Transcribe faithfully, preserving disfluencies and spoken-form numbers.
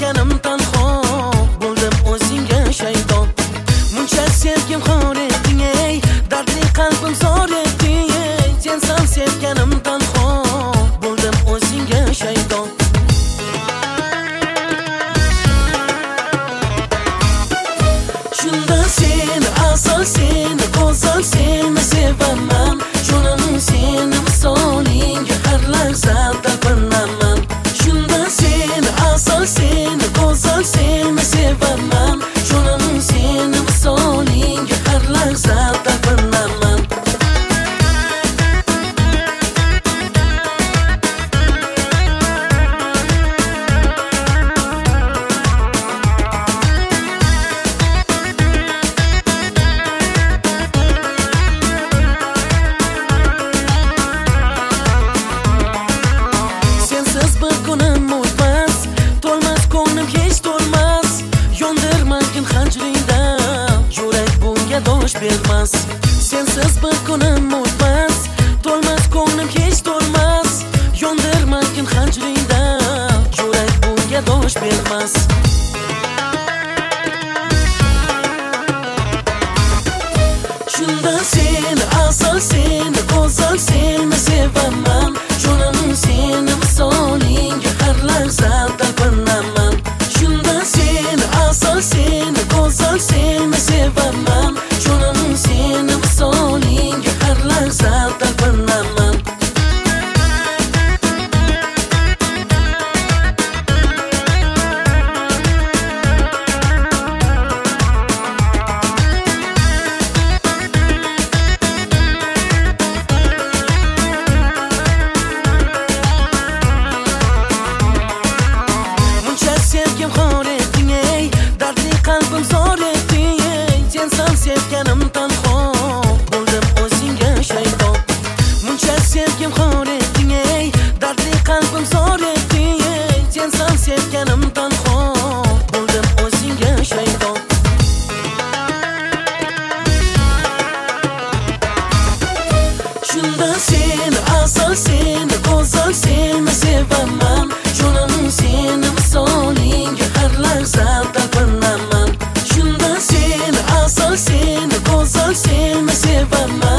sevganim tanho bo'ldim o'zingga shaydon. Muncha sevgim xor etding ey, dardli qalbim zor etding ey. Sensan sevganim tanho bo'ldim o'zingga shaydon. Shunda sen asal sen go'zal seni sevaman. Jonim seni misolingga har lahzada talpinaman. Shunda sen asal sen go'zal seni sevaman. Jonim seni misolingga har lahzada talpinaman. Bermas sensiz bir kunim o'tmas, to'lmas ko'nglim hech to'lmas. Yondirmagin hajringda yurak bunga dosh bermas. Shunda sen asal sen go'zal seni sevaman. Jonim seni misolingga har lahzada talpinaman. Shunda sen asal sen go'zal seni sevaman. Jonim seni misolingga har lahzada talpinaman. Muncha sevgim xor etding ey, dardli qalbim zor etding ey. Sensan sevganim tanho bo'ldim o'zingga shaydon. Muncha sevgim xor etding ey, dardli qalbim zor etding ey. Sensan sevganim tanho bo'ldim o'zingga shaydon. Shunda sen asal sen go'zal seni sevaman. Jonim seni misolingga har lahzada talpinaman. Shunda sen asal sen go'zal seni sevaman.